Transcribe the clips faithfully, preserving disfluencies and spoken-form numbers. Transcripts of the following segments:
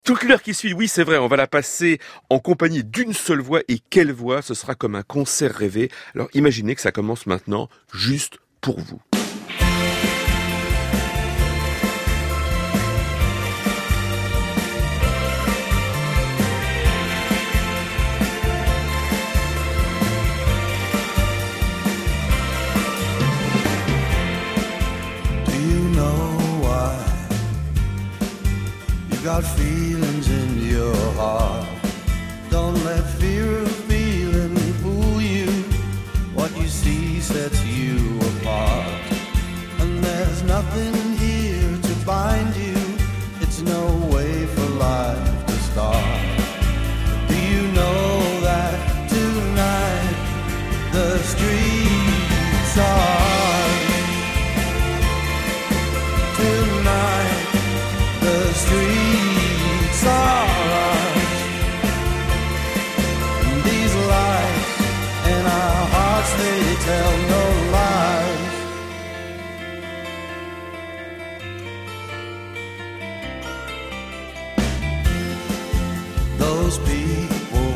Toute l'heure qui suit, oui c'est vrai, on va la passer en compagnie d'une seule voix, et quelle voix, ce sera comme un concert rêvé. Alors imaginez que ça commence maintenant, juste pour vous. Got feelings in your heart. Don't let fear of feeling fool you. What you see sets you apart. And there's nothing here to bind you. It's no way for life to start. Do you know that tonight the streets are tonight the streets are ours. These lights in our hearts, they tell no lies. Those people,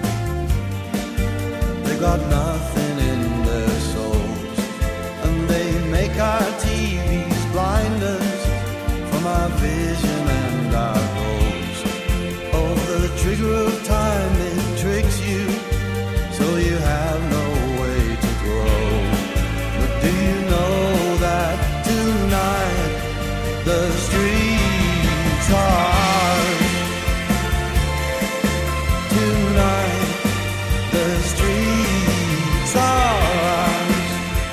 they got nothing in their souls, and they make our T Vs blind us from our vision and our goals. Oh, the trigger of time, it tricks you, so you have no way to grow. But do you know that tonight the streets are ours? Tonight the streets are ours.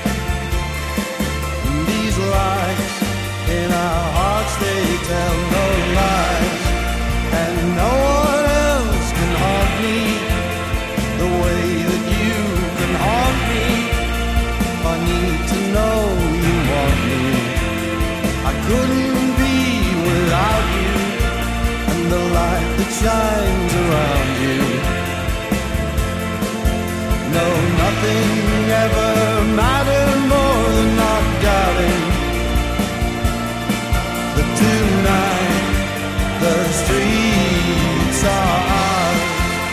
These lights in our hearts, they tell no lies. And no one else can haunt me the way that you can haunt me. I need to know you want me. I couldn't be without you, and the light that shines around you. No, nothing ever mattered more than not doubting that tonight the streets are ours.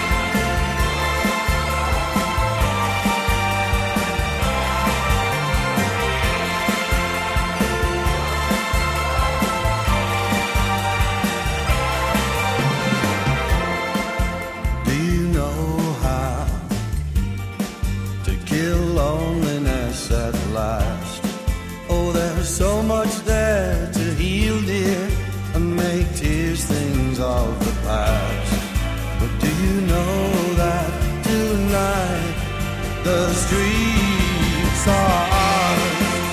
Do you know how to kill loneliness at last? Oh, there's so much there to heal, dear, and make tears things of the past. But do you know that tonight the streets are ours?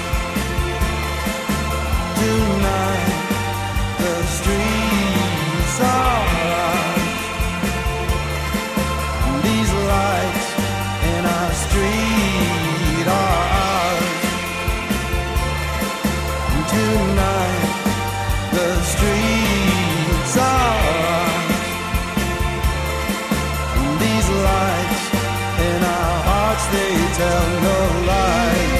Tonight the streets are ours. These lights in our street are ours. Tonight the streets are ours. These lights in our hearts, they tell no lies.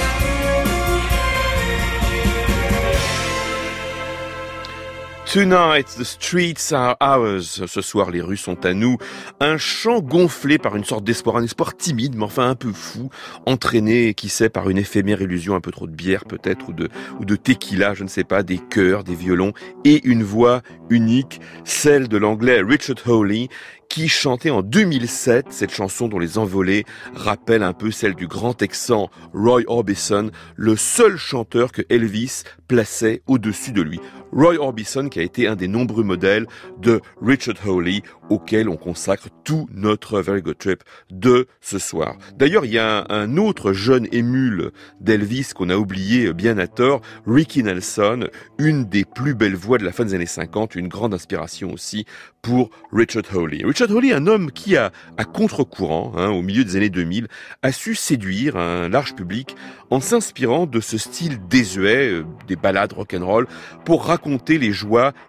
Tonight, the streets are ours. Ce soir, les rues sont à nous. Un chant gonflé par une sorte d'espoir, un espoir timide, mais enfin un peu fou, entraîné, qui sait, par une éphémère illusion, un peu trop de bière peut-être, ou de, ou de tequila, je ne sais pas, des chœurs, des violons, et une voix unique, celle de l'anglais Richard Hawley, qui chantait en deux mille sept cette chanson dont les envolées rappellent un peu celle du grand Texan Roy Orbison, le seul chanteur que Elvis plaçait au-dessus de lui. Roy Orbison qui a été un des nombreux modèles de Richard Hawley auquel on consacre tout notre Very Good Trip de ce soir. D'ailleurs, il y a un, un autre jeune émule d'Elvis qu'on a oublié bien à tort, Ricky Nelson, une des plus belles voix de la fin des années cinquante, une grande inspiration aussi pour Richard Hawley. Richard Hawley, un homme qui, a, à contre-courant, hein, au milieu des années deux mille, a su séduire un large public en s'inspirant de ce style désuet, euh, des ballades rock'n'roll, pour raconter les joies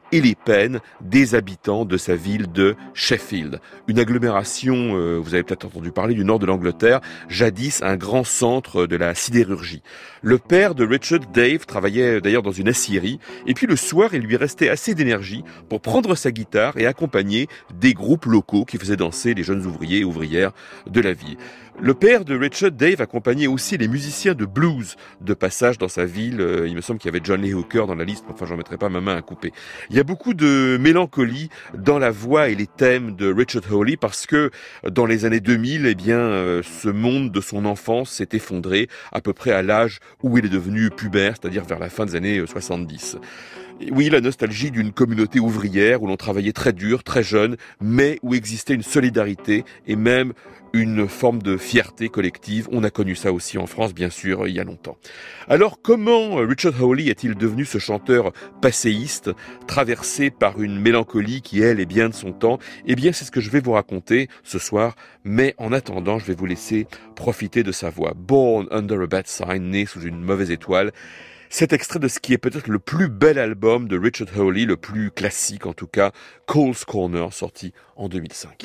et les peines des habitants de sa ville de Sheffield. Une agglomération, euh, vous avez peut-être entendu parler, du nord de l'Angleterre, jadis un grand centre de la sidérurgie. Le père de Richard, Dave, travaillait d'ailleurs dans une aciérie, et puis le soir, il lui restait assez d'énergie pour prendre sa guitare et accompagner des groupes locaux qui faisaient danser les jeunes ouvriers et ouvrières de la ville. Le père de Richard, Dave, accompagnait aussi les musiciens de blues de passage dans sa ville. Il me semble qu'il y avait John Lee Hooker dans la liste, mais enfin j'en mettrai pas ma main à couper. Il y a beaucoup de mélancolie dans la voix et les thèmes de Richard Hawley parce que dans les années deux mille, eh bien, ce monde de son enfance s'est effondré à peu près à l'âge où il est devenu pubère, c'est-à-dire vers la fin des années soixante-dix. Oui, la nostalgie d'une communauté ouvrière où l'on travaillait très dur, très jeune, mais où existait une solidarité et même une forme de fierté collective. On a connu ça aussi en France, bien sûr, il y a longtemps. Alors, comment Richard Hawley est-il devenu ce chanteur passéiste, traversé par une mélancolie qui, elle, est bien de son temps? Eh bien, c'est ce que je vais vous raconter ce soir, mais en attendant, je vais vous laisser profiter de sa voix. Born Under a Bad Sign, né sous une mauvaise étoile. Cet extrait de ce qui est peut-être le plus bel album de Richard Hawley, le plus classique en tout cas, Cole's Corner, sorti en deux mille cinq.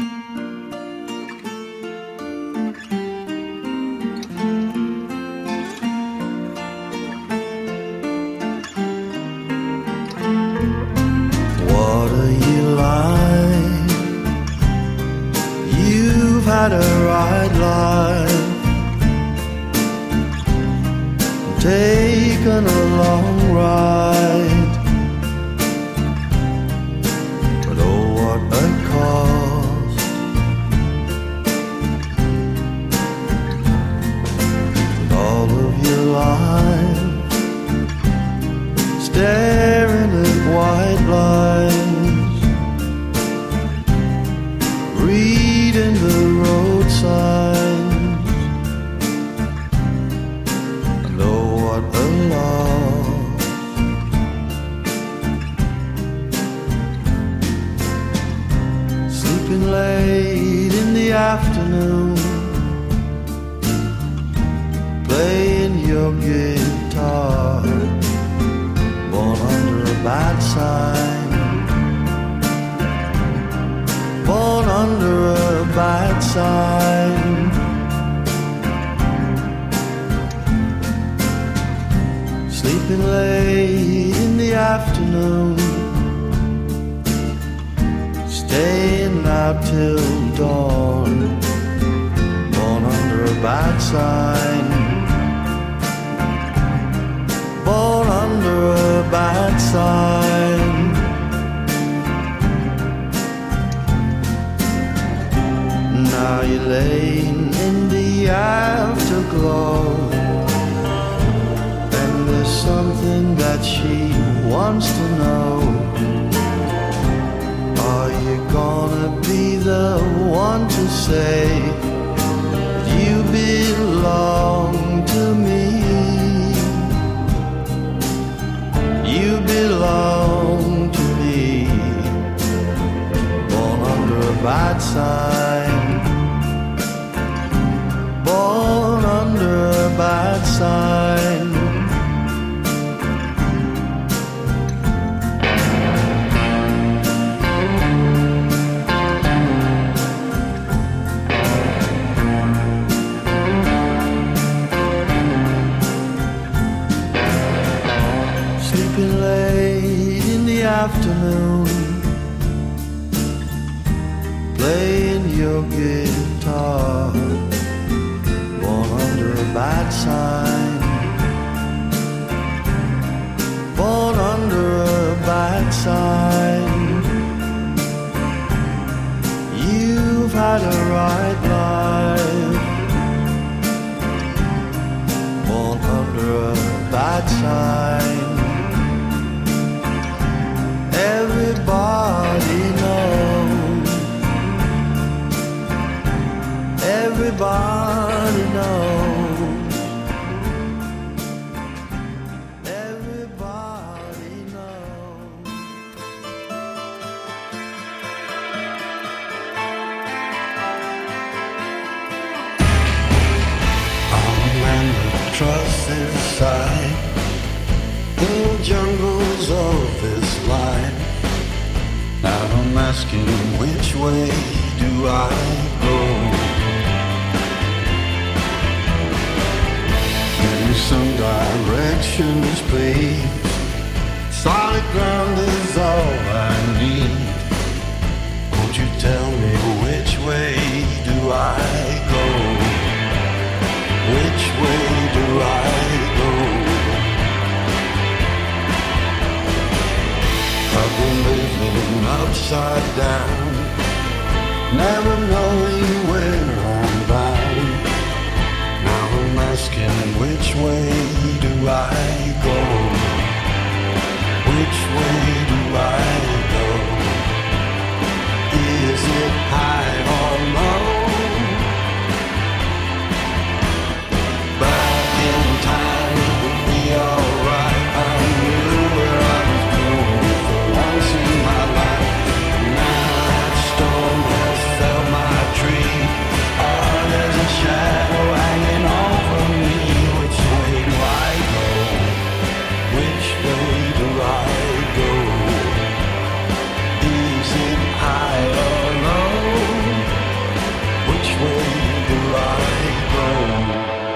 What are you like? You've had a right life, taken a long ride, but oh what a cost. With all of your life staring at white lines, reading the road signs, and oh what a loss. Sleeping late in the afternoon, playing your guitar, born under a bad sign, born under a bad sign. Sleeping late in the afternoon, staying out till dawn, born under a bad sign, born under a bad sign. Now you're laying in the afterglow, and there's something that she wants to know. Are you gonna be the one to say you belong to me? You belong to me, born under a bad sign, born under a bad sign. Sleeping late in the afternoon, playing your guitar, born under a bad sign, born under a bad sign. You've had a right life, born under a bad sign. Everybody knows, everybody knows, everybody knows. I'm a man that trusts his side in the jungles of his life. I'm asking which way do I go? Give me some directions, please. Solid ground is all I need. Won't you tell me which way do I go? Which way do I go? I've been living upside down, never knowing where I'm bound. Now I'm asking which way do I go? Which way do I go? Is it high or low? Back in time it would be alright. I knew where I was going for once in my life. Now that storm has felled my tree. Oh, there's a shadow hanging over me. Which way do I go? Which way do I go? Is it high or low? Which way do I go?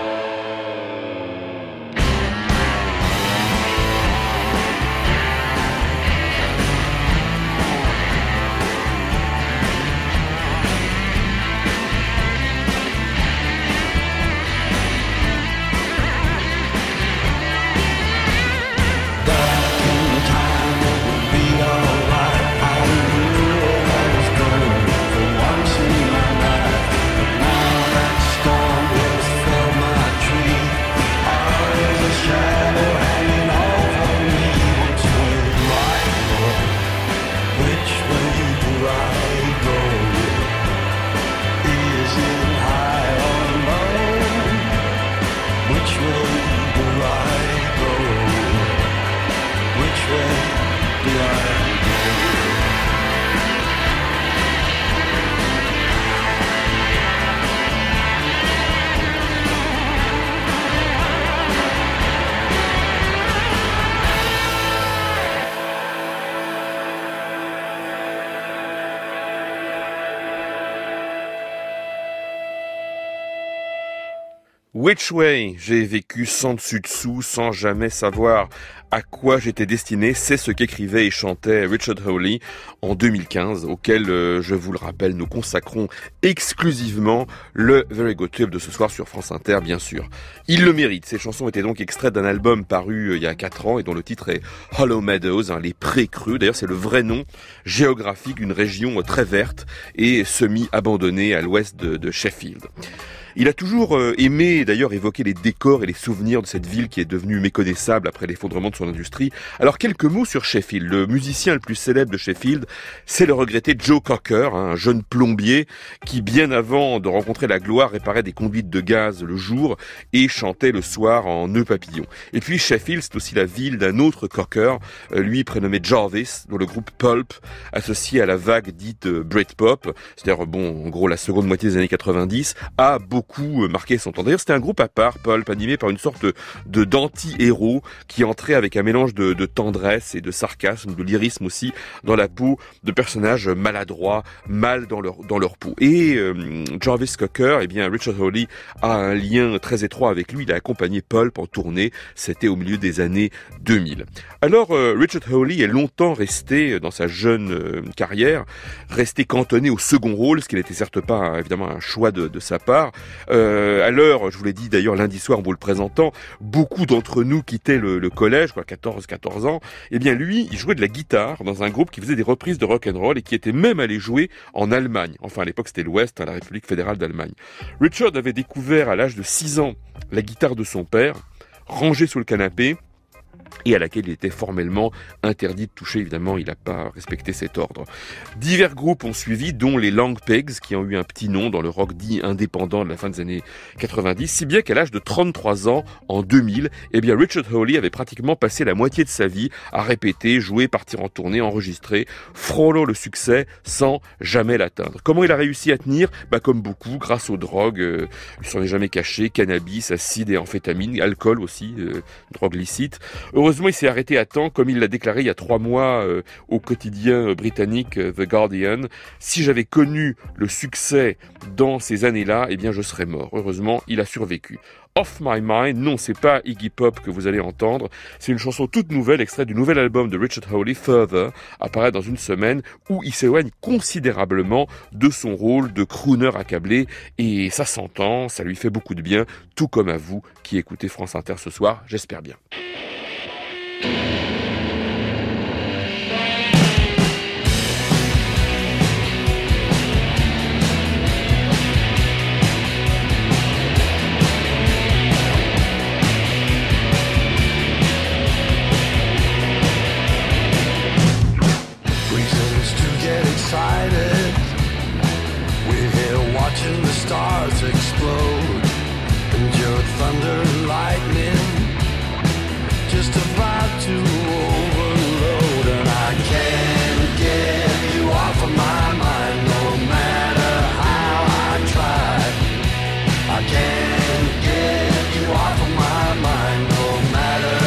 Which Way, j'ai vécu sans dessus-dessous, sans jamais savoir à quoi j'étais destiné. C'est ce qu'écrivait et chantait Richard Hawley en deux mille quinze, auquel, euh, je vous le rappelle, nous consacrons exclusivement le Very Good Tube de ce soir sur France Inter, bien sûr. Il le mérite. Ces chansons étaient donc extraites d'un album paru euh, il y a quatre ans et dont le titre est Hollow Meadows, hein, les prés creux. D'ailleurs, c'est le vrai nom géographique d'une région euh, très verte et semi-abandonnée à l'ouest de, de Sheffield. Il a toujours euh, aimé d'ailleurs évoquer les décors et les souvenirs de cette ville qui est devenue méconnaissable après l'effondrement de son industrie. Alors quelques mots sur Sheffield. Le musicien le plus célèbre de Sheffield, c'est le regretté Joe Cocker, hein, un jeune plombier qui bien avant de rencontrer la gloire réparait des conduites de gaz le jour et chantait le soir en nœud papillon. Et puis Sheffield, c'est aussi la ville d'un autre Cocker, euh, lui prénommé Jarvis, dont le groupe Pulp, associé à la vague dite euh, Britpop, c'est-à-dire bon en gros la seconde moitié des années quatre-vingt-dix, a beaucoup beaucoup marqué son temps. D'ailleurs, c'était un groupe à part, Pulp, animé par une sorte de d'anti-héros qui entrait avec un mélange de, de tendresse et de sarcasme, de lyrisme aussi, dans la peau de personnages maladroits, mal dans leur dans leur peau. Et euh, Jarvis Cocker, eh bien, Richard Hawley a un lien très étroit avec lui. Il a accompagné Pulp en tournée. C'était au milieu des années deux mille. Alors, euh, Richard Hawley est longtemps resté, dans sa jeune euh, carrière, resté cantonné au second rôle, ce qui n'était certes pas, évidemment, un choix de, de sa part. Euh, à l'heure, je vous l'ai dit d'ailleurs lundi soir en vous le présentant, beaucoup d'entre nous quittaient le, le collège, quoi, quatorze quatorze ans. Eh bien, lui, il jouait de la guitare dans un groupe qui faisait des reprises de rock'n'roll et qui était même allé jouer en Allemagne. Enfin, à l'époque, c'était l'Ouest, hein, la République fédérale d'Allemagne. Richard avait découvert à l'âge de six ans la guitare de son père, rangée sous le canapé, et à laquelle il était formellement interdit de toucher. Évidemment, il n'a pas respecté cet ordre. Divers groupes ont suivi, dont les Long Pegs, qui ont eu un petit nom dans le rock dit indépendant de la fin des années quatre-vingt-dix, si bien qu'à l'âge de trente-trois ans, en deux mille, eh bien Richard Hawley avait pratiquement passé la moitié de sa vie à répéter, jouer, partir en tournée, enregistrer, frôlant le succès sans jamais l'atteindre. Comment il a réussi à tenir? Bah comme beaucoup, grâce aux drogues, euh, il s'en est jamais caché, cannabis, acide et amphétamine, alcool aussi, euh, drogue licite. Heureusement, il s'est arrêté à temps, comme il l'a déclaré il y a trois mois euh, au quotidien britannique euh, The Guardian. Si j'avais connu le succès dans ces années-là, eh bien je serais mort. Heureusement, il a survécu. Off My Mind, non, c'est pas Iggy Pop que vous allez entendre, c'est une chanson toute nouvelle, extrait du nouvel album de Richard Hawley, Further, apparaît dans une semaine, où il s'éloigne considérablement de son rôle de crooner accablé, et ça s'entend, ça lui fait beaucoup de bien, tout comme à vous qui écoutez France Inter ce soir, j'espère bien. Watching the stars explode and your thunder and lightning just about to overload, and I can't get you off of my mind no matter how I try. I can't get you off of my mind no matter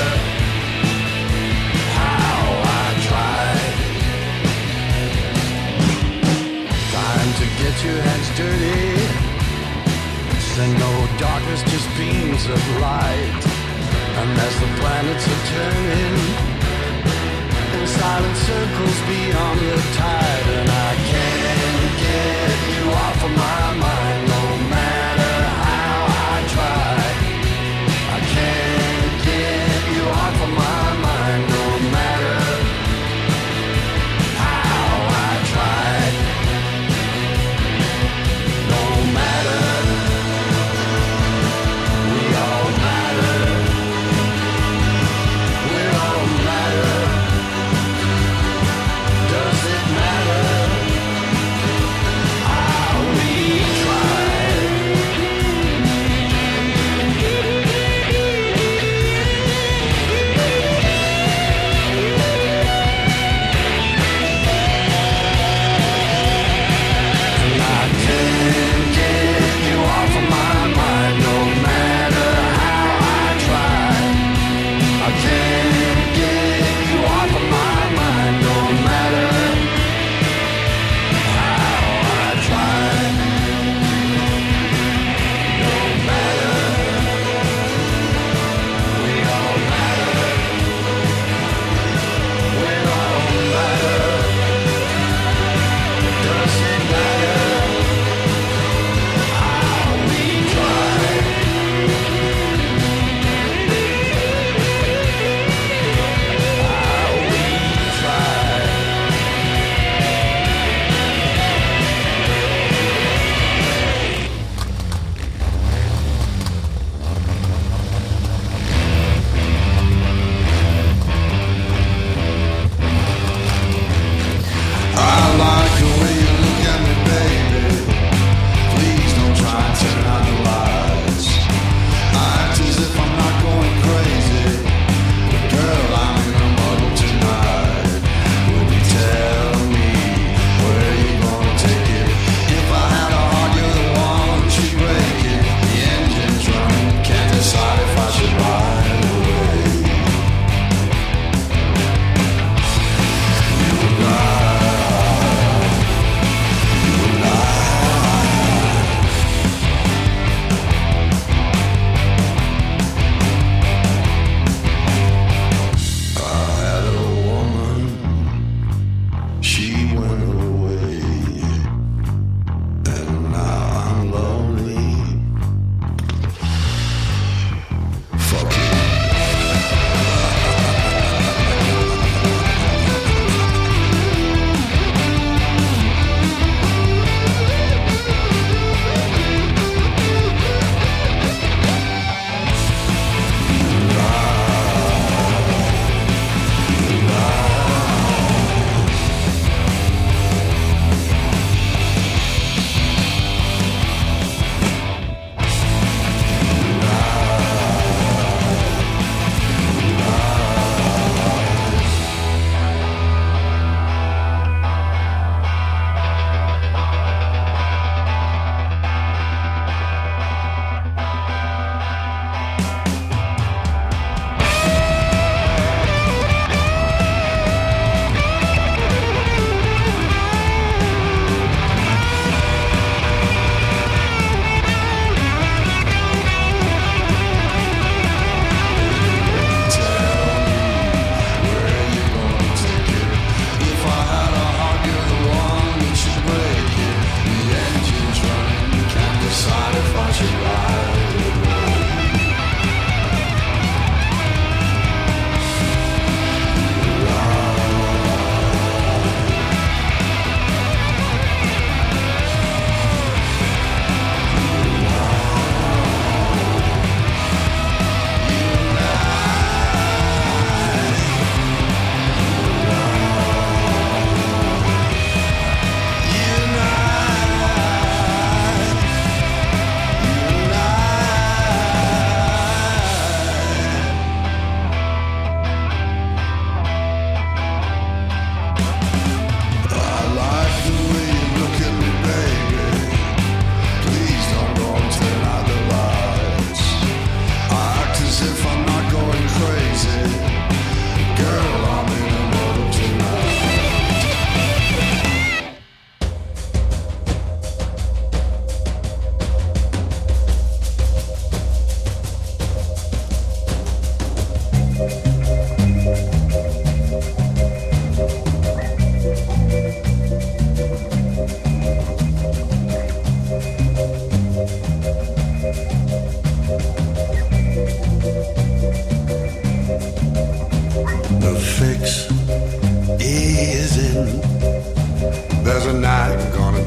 how I try. Time to get your hands dirty, send no darkness, just beams of light. And as the planets are turning in silent circles beyond the tide, and I can't get you off of my mind no matter how I try. I can't get you off of my mind no matter how I try. No matter, we all matter. We all matter. Does it matter?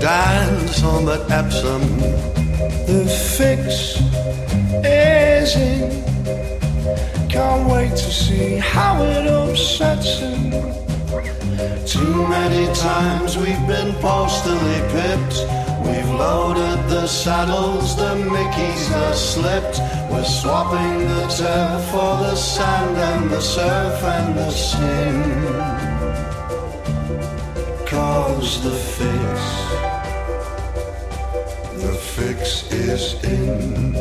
dance on that Epsom. The fix is in. Can't wait to see how it upsets him. Too many times we've been postally pipped. We've loaded the saddles, the Mickeys are slipped. We're swapping the turf for the sand and the surf and the sin. Cause the fix, the fix is in.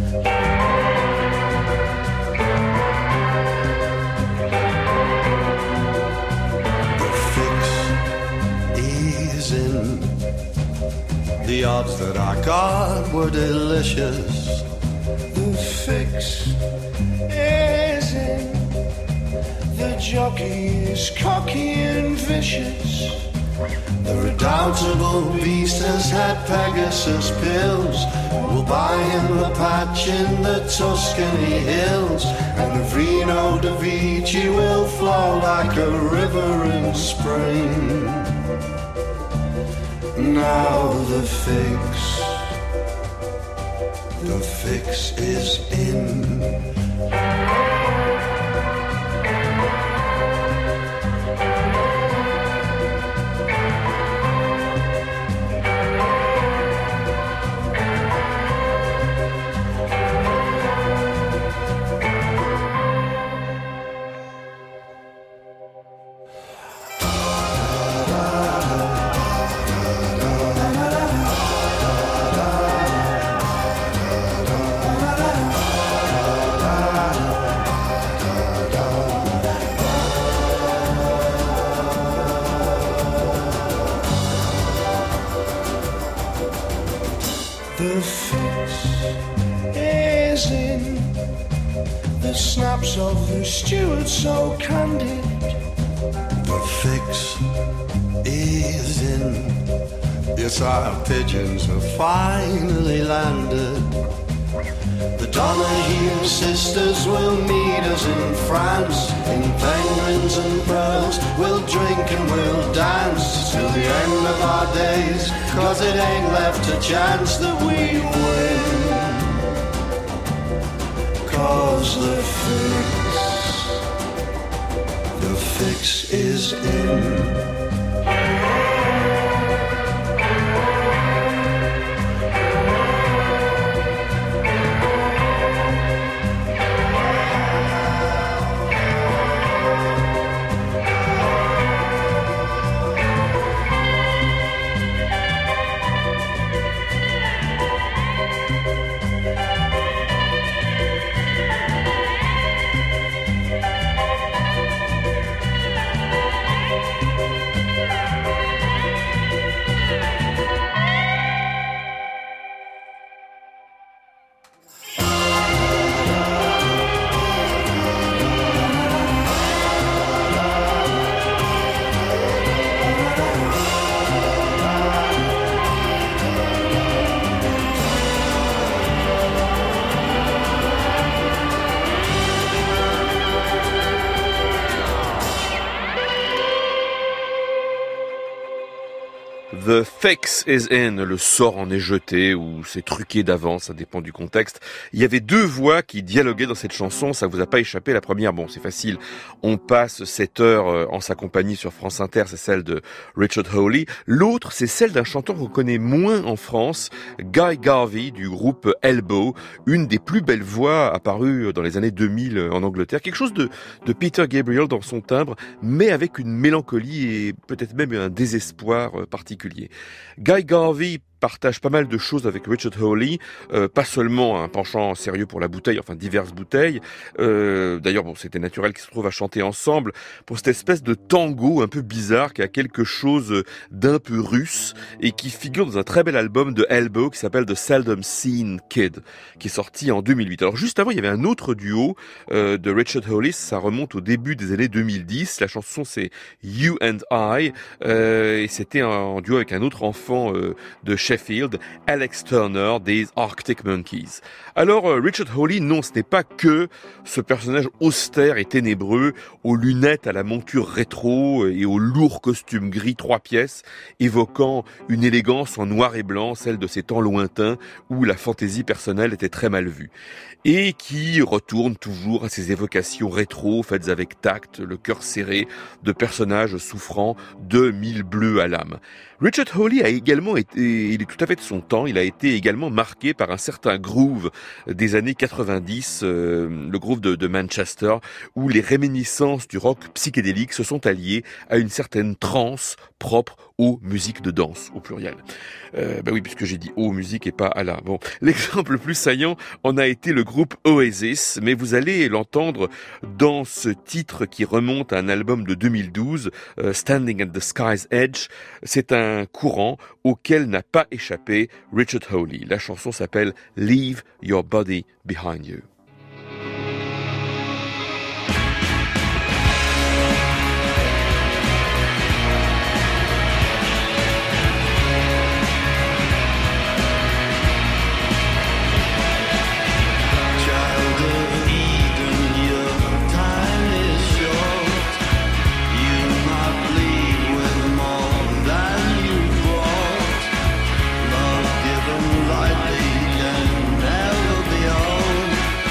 The fix is in. The odds that I got were delicious. The fix is in. The jockey is cocky and vicious. The redoubtable beast has had Pegasus pills. We'll buy him a patch in the Tuscany hills, and the Vino de Vici will flow like a river in spring. Now the fix, the fix is in. The fix is in. The snaps of the steward so candid. The fix is in. Yes, our pigeons have finally landed. The Donahue sisters will meet us in France. In penguins and pearls, we'll drink and we'll dance till the end of our days, cause it ain't left a chance that we win. Cause the fix, the fix is in. The fix is in, le sort en est jeté ou c'est truqué d'avance, ça dépend du contexte. Il y avait deux voix qui dialoguaient dans cette chanson, ça vous a pas échappé. La première, bon, c'est facile, on passe cette heure en sa compagnie sur France Inter, c'est celle de Richard Hawley. L'autre, c'est celle d'un chanteur qu'on connaît moins en France, Guy Garvey du groupe Elbow, une des plus belles voix apparues dans les années deux mille en Angleterre. Quelque chose de, de Peter Gabriel dans son timbre, mais avec une mélancolie et peut-être même un désespoir particulier. Guy Garvey partage pas mal de choses avec Richard Hawley, euh, pas seulement un penchant sérieux pour la bouteille, enfin diverses bouteilles. Euh, d'ailleurs, bon, c'était naturel qu'ils se retrouvent à chanter ensemble pour cette espèce de tango un peu bizarre qui a quelque chose d'un peu russe et qui figure dans un très bel album de Elbow qui s'appelle The Seldom Seen Kid, qui est sorti en deux mille huit. Alors juste avant, il y avait un autre duo euh, de Richard Hawley, ça remonte au début des années deux mille dix. La chanson c'est You and I, euh, et c'était un, un duo avec un autre enfant euh, de Sheffield, Alex Turner des Arctic Monkeys. Alors Richard Hawley, non, ce n'est pas que ce personnage austère et ténébreux, aux lunettes à la monture rétro et au lourd costume gris trois pièces, évoquant une élégance en noir et blanc, celle de ces temps lointains où la fantaisie personnelle était très mal vue, et qui retourne toujours à ces évocations rétro faites avec tact, le cœur serré, de personnages souffrant de mille bleus à l'âme. Richard Hawley a également été, il est tout à fait de son temps, il a été également marqué par un certain groove des années quatre-vingt-dix, euh, le groove de, de Manchester, où les réminiscences du rock psychédélique se sont alliées à une certaine trance propre aux musiques de danse, au pluriel. Euh, bah oui, puisque j'ai dit aux musiques et pas à la. Bon, l'exemple le plus saillant en a été le groupe Oasis, mais vous allez l'entendre dans ce titre qui remonte à un album de deux mille douze, euh, Standing at the Sky's Edge. C'est un courant auquel n'a pas échappé Richard Hawley. La chanson s'appelle Leave Your Body Behind You. Never be old.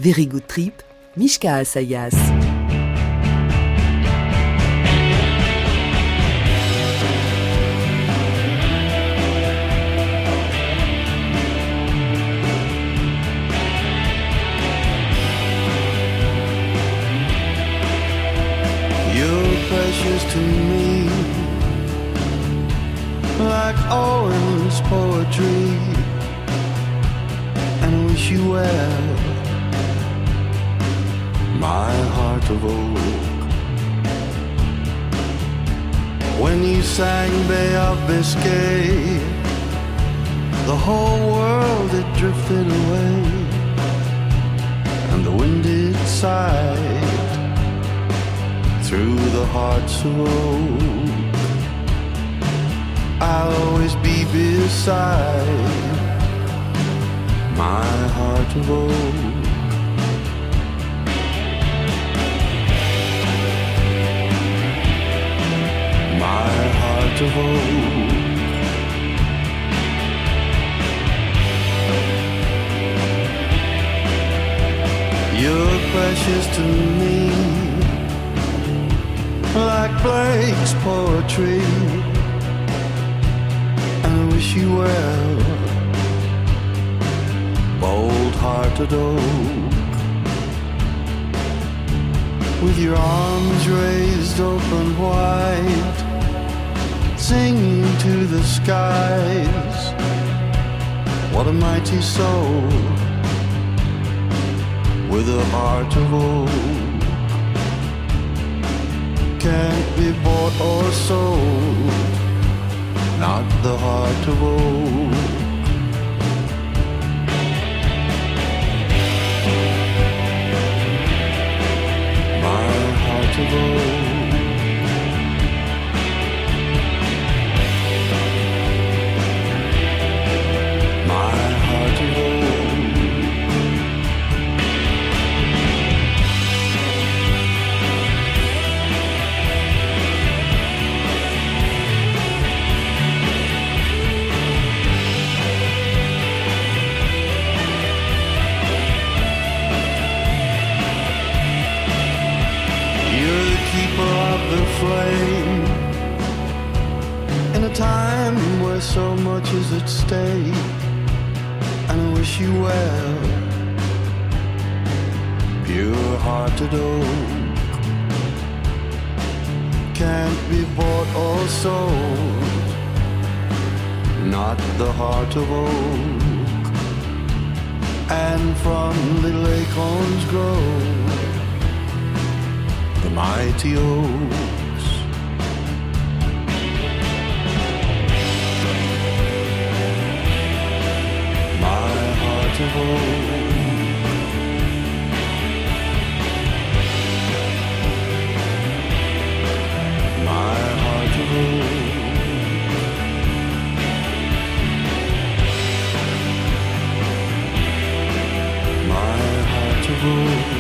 Very Good Trip, Mishka Asayas. Precious to me, like Owen's poetry, and I wish you well, my heart of oak. When you sang Bay of Biscay, the whole world had drifted away, and the wind it sighed through the hearts of oak. I'll always be beside my heart of oak. My heart of oak. You're precious to me, like Blake's poetry, and I wish you well, bold-hearted oak. With your arms raised open wide, singing to the skies, what a mighty soul, with a heart of oak. Can't be bought or sold, not the heart of oak. My heart of oak. My heart of oak. Flame in a time where so much is at stake, and I wish you well, pure-hearted oak. Can't be bought or sold, not the heart of oak. And from little acorns grow the mighty oaks. My heart of oak. My heart of oak. My heart of oak.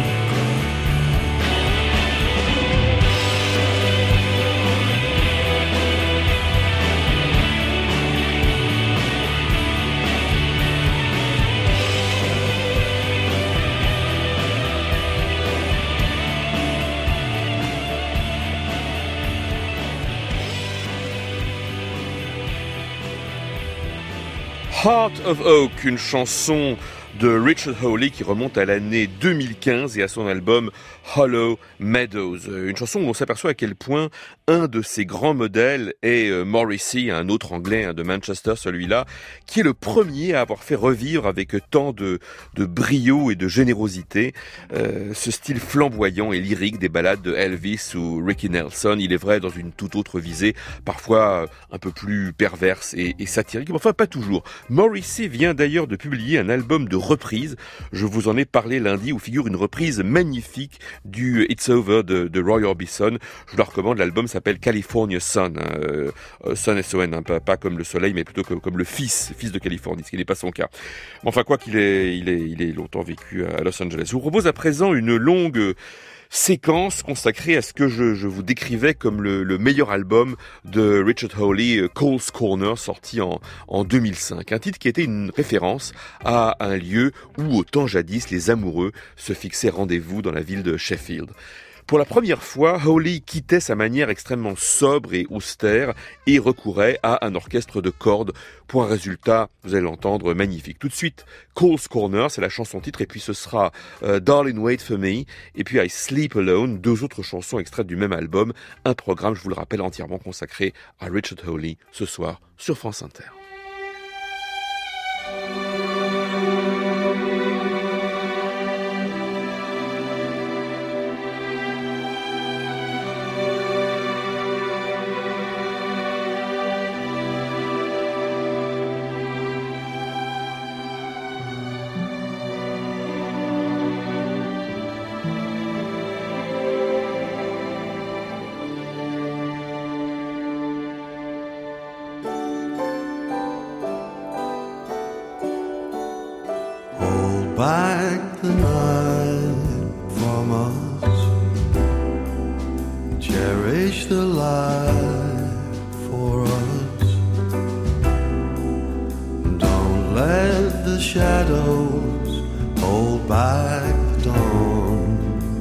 Heart of Oak, une chanson de Richard Hawley qui remonte à l'année deux mille quinze et à son album Hollow Meadows. Une chanson où on s'aperçoit à quel point un de ses grands modèles est Morrissey, un autre anglais hein, de Manchester, celui-là, qui est le premier à avoir fait revivre avec tant de, de brio et de générosité euh, ce style flamboyant et lyrique des ballades de Elvis ou Ricky Nelson. Il est vrai dans une toute autre visée, parfois un peu plus perverse et, et satirique, mais enfin pas toujours. Morrissey vient d'ailleurs de publier un album de reprise. Je vous en ai parlé lundi où figure une reprise magnifique du It's Over de, de Roy Orbison. Je vous la recommande. L'album s'appelle California Sun. Hein, euh, Sun S O N, hein, pas, pas comme le soleil, mais plutôt comme, comme le fils, fils de Californie, ce qui n'est pas son cas. Enfin, quoi qu'il ait, il est, il est longtemps vécu à Los Angeles. Je vous propose à présent une longue séquence consacrée à ce que je, je vous décrivais comme le, le meilleur album de Richard Hawley, Cole's Corner, sorti en, en deux mille cinq. Un titre qui était une référence à un lieu où, au temps jadis, les amoureux se fixaient rendez-vous dans la ville de Sheffield. Pour la première fois, Hawley quittait sa manière extrêmement sobre et austère et recourait à un orchestre de cordes pour un résultat, vous allez l'entendre, magnifique. Tout de suite, Cole's Corner, c'est la chanson titre, et puis ce sera euh, Darling Wait For Me, et puis I Sleep Alone, deux autres chansons extraites du même album, un programme, je vous le rappelle, entièrement consacré à Richard Hawley, ce soir sur France Inter. Back the night from us, cherish the light for us. Don't let the shadows hold back the dawn.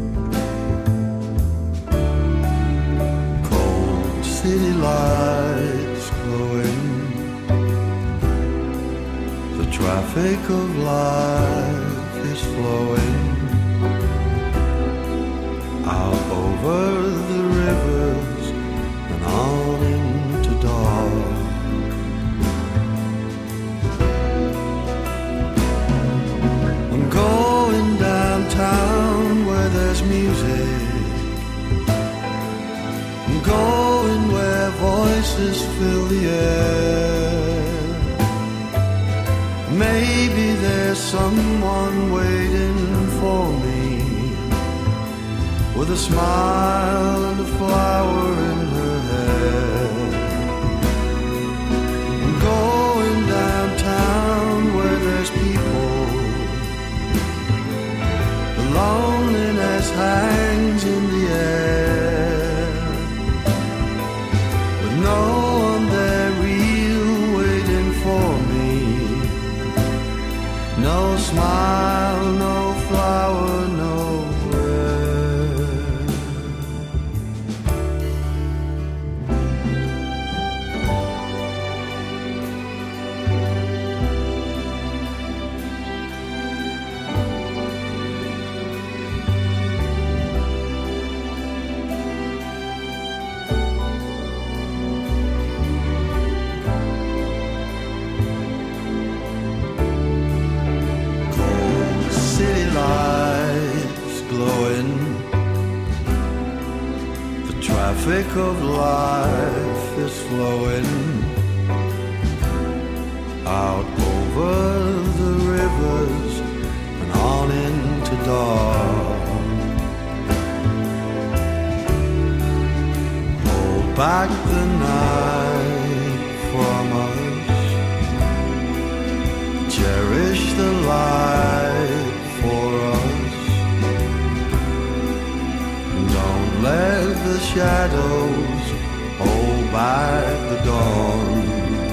Cold city lights glowing, the traffic of life is flowing out over the rivers and on into dark. I'm going downtown where there's music. I'm going where voices fill the air. Maybe there's someone waiting for me with a smile and a flower in her hair. I'm going downtown where there's people. The loneliness hangs in the air, with no one there real waiting for me. No smile, no flower, nowhere. Traffic of life is flowing out over the rivers and on into dawn. Hold back the night from us, cherish the light for us. Don't let the shadows hold back the dawn.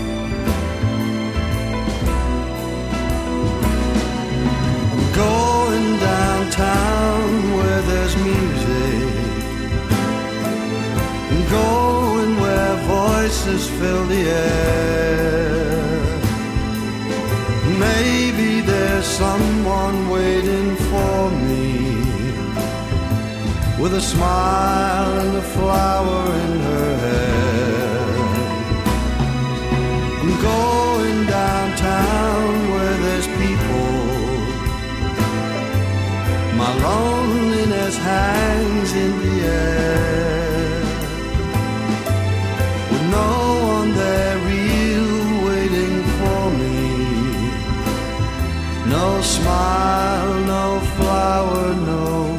I'm going downtown where there's music. I'm going where voices fill the air. Maybe there's someone waiting for me with a smile and a flower in her hair. I'm going downtown where there's people. My loneliness hangs in the air, with no one there real waiting for me. No smile, no flower, no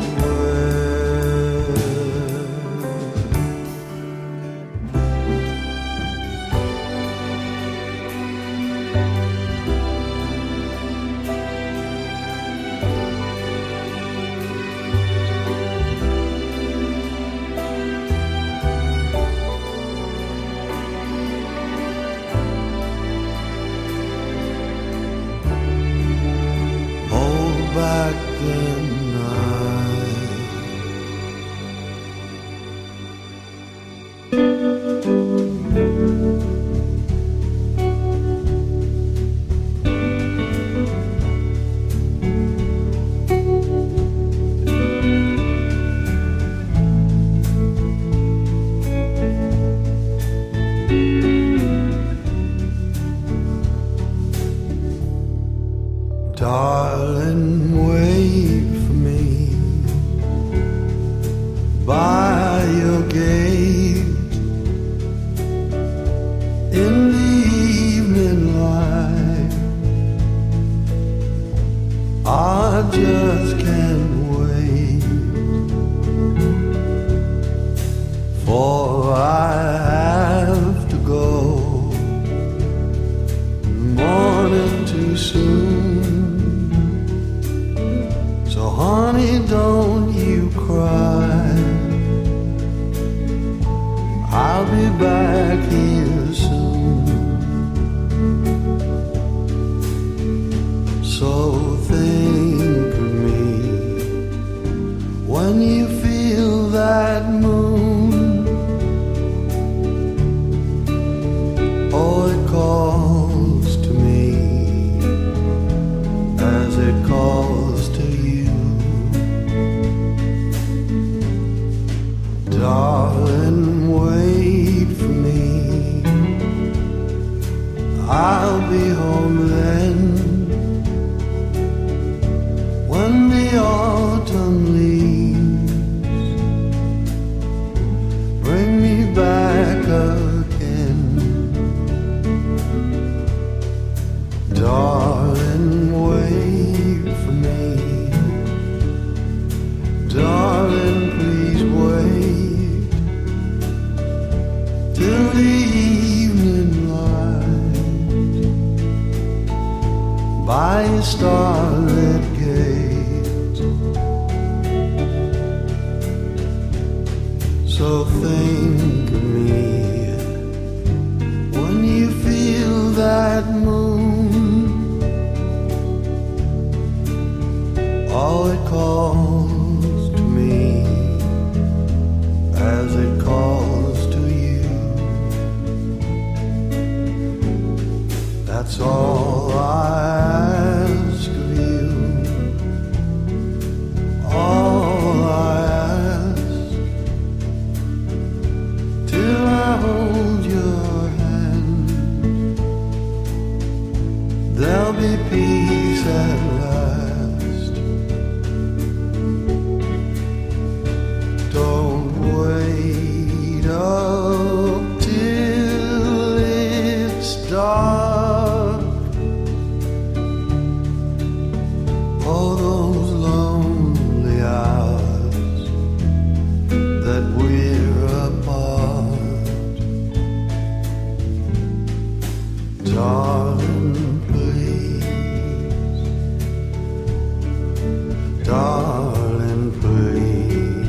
I'll be back here soon. So think of me when you feel that moon. Oh, it calls to me as it calls to you. Darling, wait for me. I'll be home then. When the autumn leaves bring me back again. Darling, wait for me. Darling, please wait till the evening light by a starlit gate. So think of me when you feel that moon. Oh, it calls to me as it calls to you. That's all I ask of you. All I ask, till I hold your hand, there'll be peace at last. Don't wait up till it's dark. All those lonely hours that we're apart. Darling, please. Darling, please.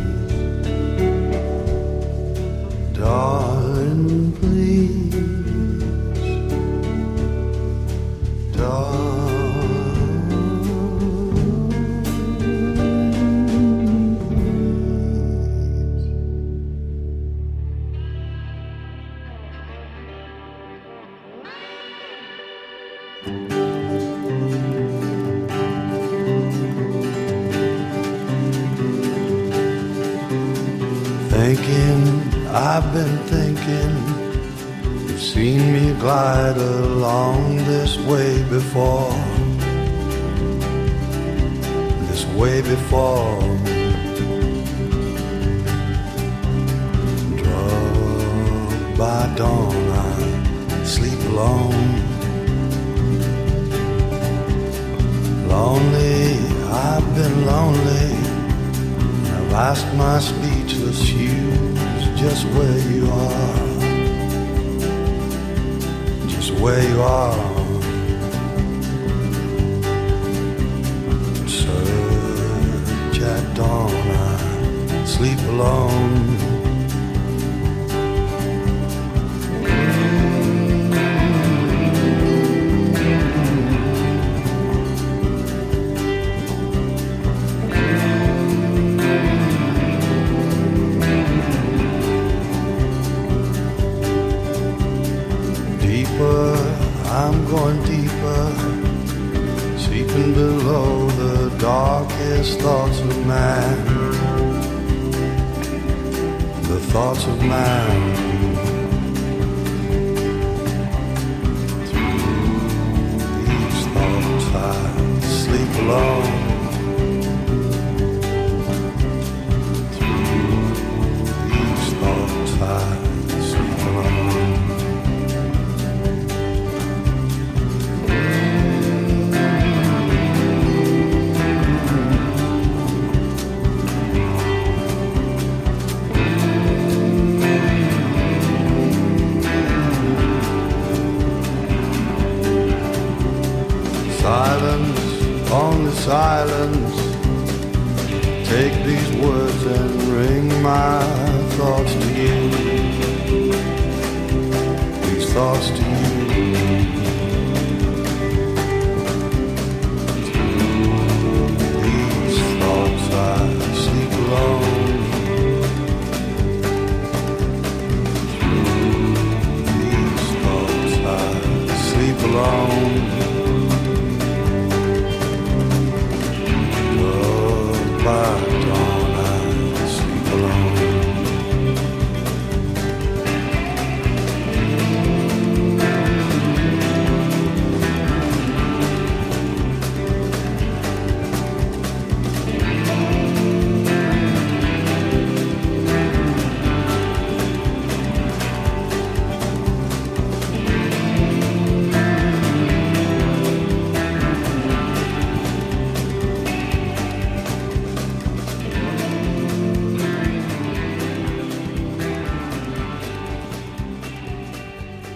Darling, please. Darling. Thinking, I've been thinking, you've seen me glide along this way before, this way before. Drugged by dawn, I sleep alone. Lonely, I've been lonely. I've asked my speechless shoes just where you are, just where you are. Search at dawn, I sleep alone. I'm going deeper, seeking below the darkest thoughts of man, the thoughts of man. Through these thoughts I sleep alone. Through these thoughts I sleep alone. Silence, only silence.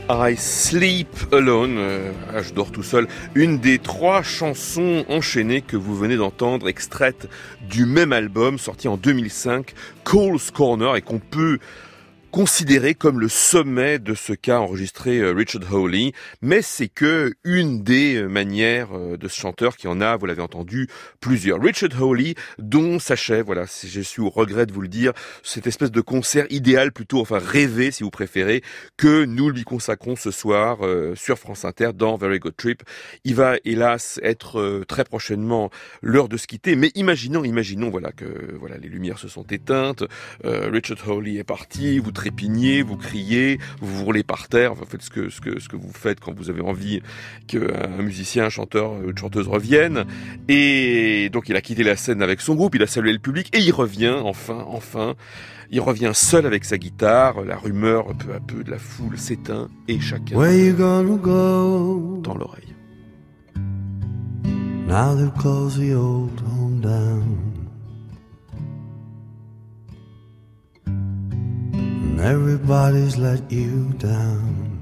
I Sleep Alone, euh, ah, je dors tout seul, une des trois chansons enchaînées que vous venez d'entendre, extraites du même album sorti en deux mille cinq, Cole's Corner, et qu'on peut considéré comme le sommet de ce qu'a enregistré Richard Hawley, mais c'est que une des manières de ce chanteur qui en a, vous l'avez entendu, plusieurs. Richard Hawley, dont s'achève, voilà, je suis au regret de vous le dire, cette espèce de concert idéal, plutôt, enfin rêvé si vous préférez, que nous lui consacrons ce soir euh, sur France Inter dans Very Good Trip. Il va hélas être euh, très prochainement l'heure de se quitter, mais imaginons, imaginons, voilà que voilà les lumières se sont éteintes, euh, Richard Hawley est parti, vous trépignez, vous criez, vous vous roulez par terre, vous faites ce que, ce que, ce que vous faites quand vous avez envie qu'un musicien, un chanteur, une chanteuse revienne. Et donc il a quitté la scène avec son groupe, il a salué le public et il revient, enfin, enfin, il revient seul avec sa guitare, la rumeur peu à peu de la foule s'éteint et chacun Where you gonna go? Dans l'oreille. Now they've closed the old home down, and everybody's let you down,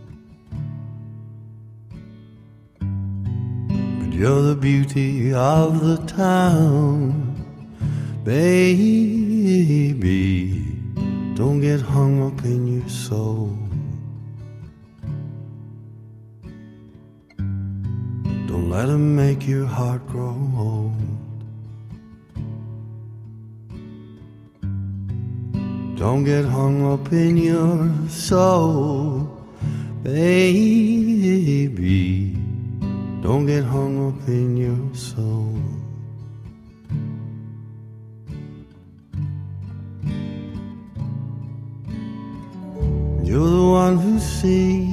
but you're the beauty of the town, baby. Don't get hung up in your soul. Don't let 'em make your heart grow old. Don't get hung up in your soul, baby. Don't get hung up in your soul. You're the one who sees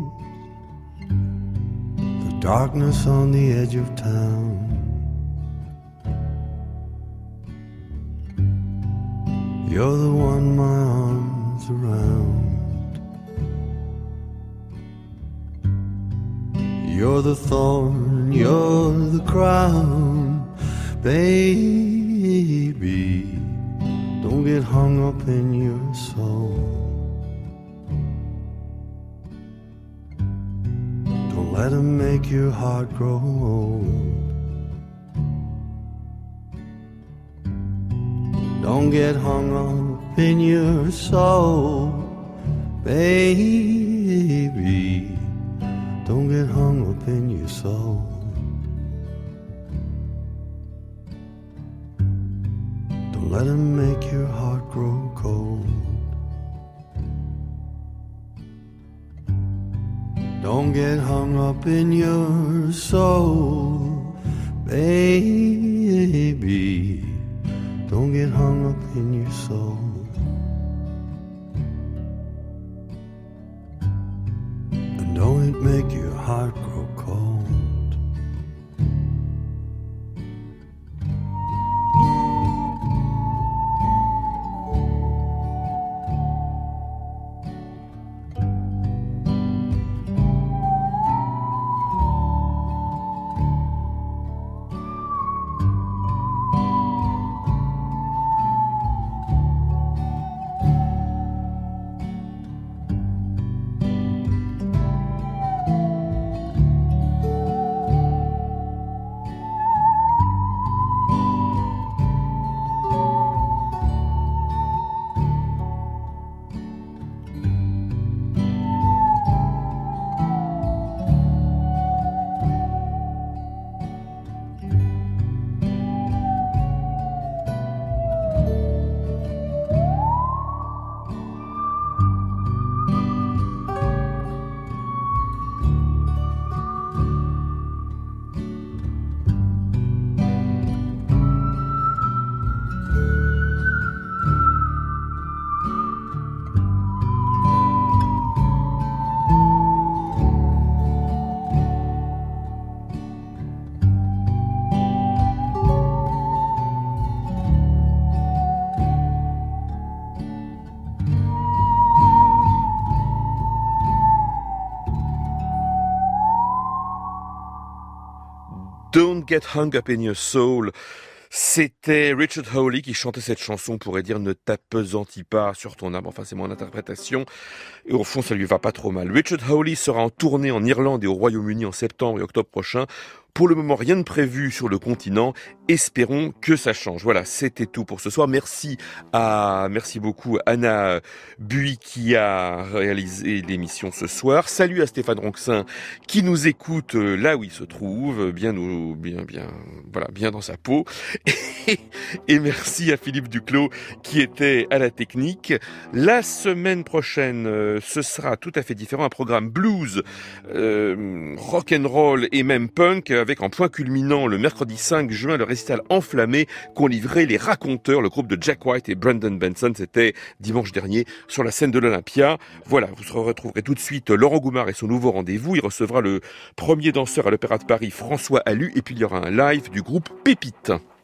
the darkness on the edge of town. You're the one my arms around. You're the thorn, you're the crown, baby. Don't get hung up in your soul. Don't let 'em make your heart grow old. Don't get hung up in your soul, baby. Don't get hung up in your soul. Don't let 'em make your heart grow cold. Don't get hung up in your soul, baby. Don't get hung up in your soul. And don't it make your heart grow cold. Don't get hung up in your soul. C'était Richard Hawley qui chantait cette chanson, on pourrait dire ne t'appesantis pas sur ton âme. Enfin, c'est mon interprétation. Et au fond, ça lui va pas trop mal. Richard Hawley sera en tournée en Irlande et au Royaume-Uni en septembre et octobre prochain. Pour le moment, rien de prévu sur le continent. Espérons que ça change. Voilà, c'était tout pour ce soir. Merci à, merci beaucoup Anna Bui qui a réalisé l'émission ce soir. Salut à Stéphane Ronxin qui nous écoute là où il se trouve, bien, bien, bien, voilà, bien dans sa peau. Et, et merci à Philippe Duclos qui était à la technique. La semaine prochaine, euh, ce sera tout à fait différent. Un programme blues, euh, rock and roll et même punk, avec en point culminant le mercredi cinq juin le récital Enflammé qu'ont livré les Raconteurs, le groupe de Jack White et Brandon Benson. C'était dimanche dernier sur la scène de l'Olympia. Voilà, vous retrouverez tout de suite Laurent Goumard et son nouveau rendez-vous. Il recevra le premier danseur à l'Opéra de Paris, François Allu, et puis il y aura un live du groupe Pépite.